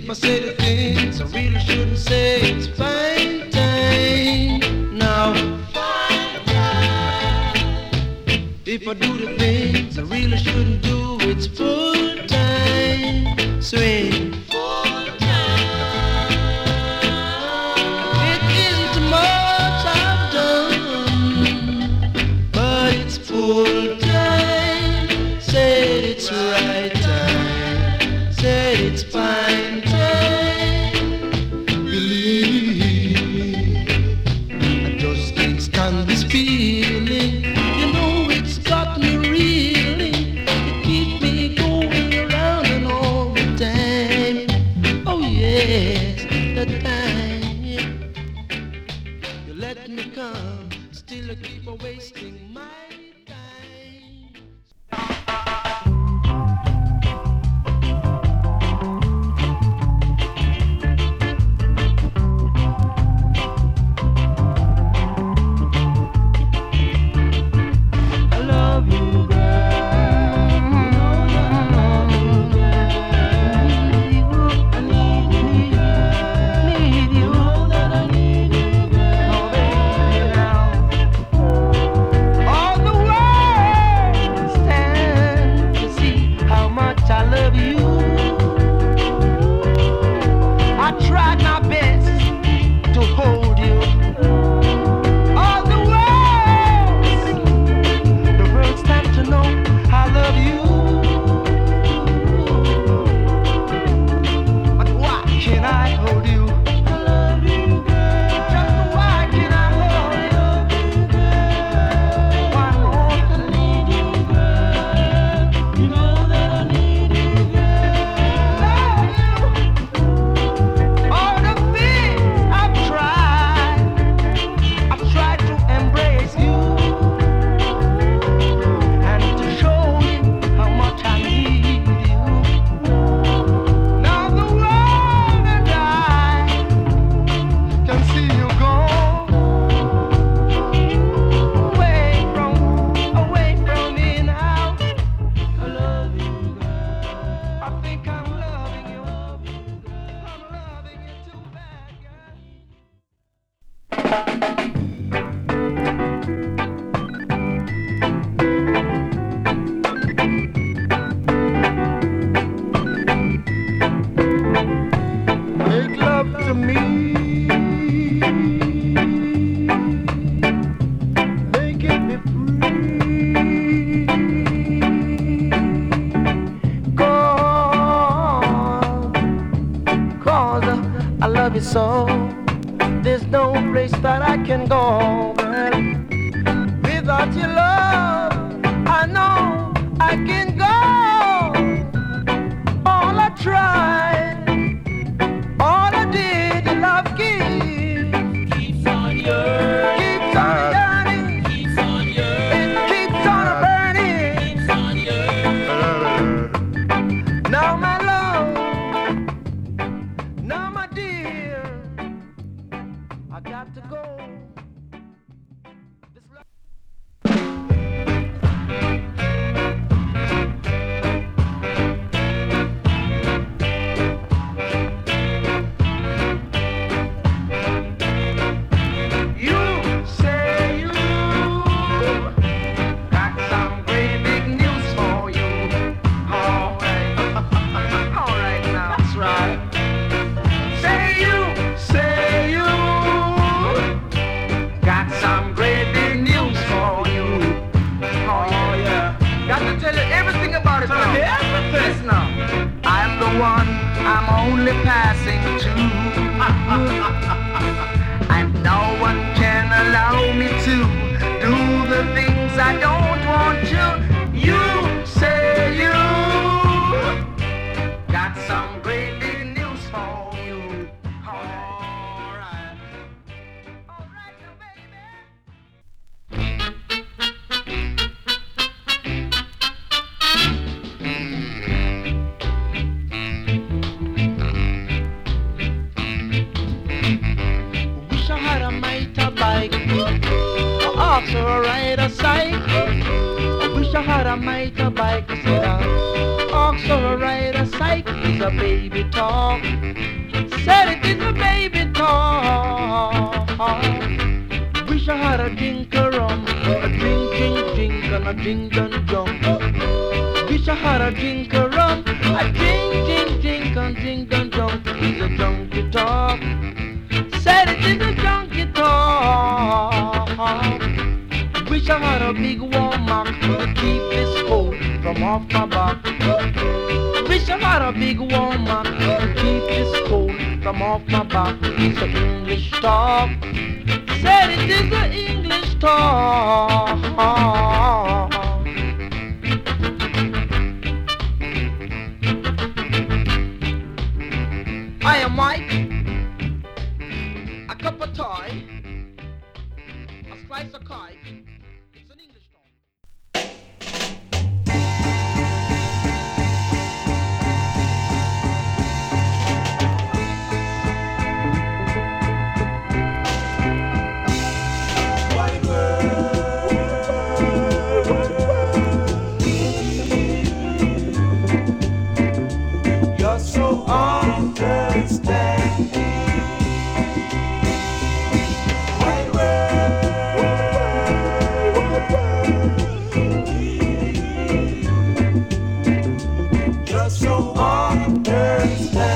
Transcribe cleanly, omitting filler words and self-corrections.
If I say the things I really shouldn't say, it's fine time. Now, fine time. If I do the things I really shouldn't do, it's full time. Swing. Full time. It isn't much I've done, but it's full time. Said it's right time. Said it's fine time. Believe me, I just can't stand this feeling. You know it's got me reeling. It keeps me going around and all the time. Oh yes, the time. You let me come, still I keep on wasting my time. So there's no place that I can go, well, without your love. I know I can go. All I tried, all I did, the love keeps on yearning, keeps on yearning, keeps on yearning, it keeps on burning, keeps on yearning. Now my love, now my dear, I got to go. I'm only passing through, and no one can allow me to do the things I don't want to. You say you got some great big news for you. All right now, baby. So I ride a cycle. I wish I had a motorbike to sit down. walks or a ride a cycle is a baby talk. Said it is a baby talk. Wish I had a drink of rum, a drink, drink, drink, and a drink and jump. Wish I had a drink of rum, a drink, drink, drink, and drink and jump. It's a junkie talk. Said it is a junkie talk. Wish I had a big warm mug to keep this cold from off my back. Wish I had a big warm mug to keep this cold from off my back. It's an English talk. Said it is an English talk. I am Mike, a cup of toy, a slice of kite. It's an English talk. You're so understanding. White world. You're so understanding.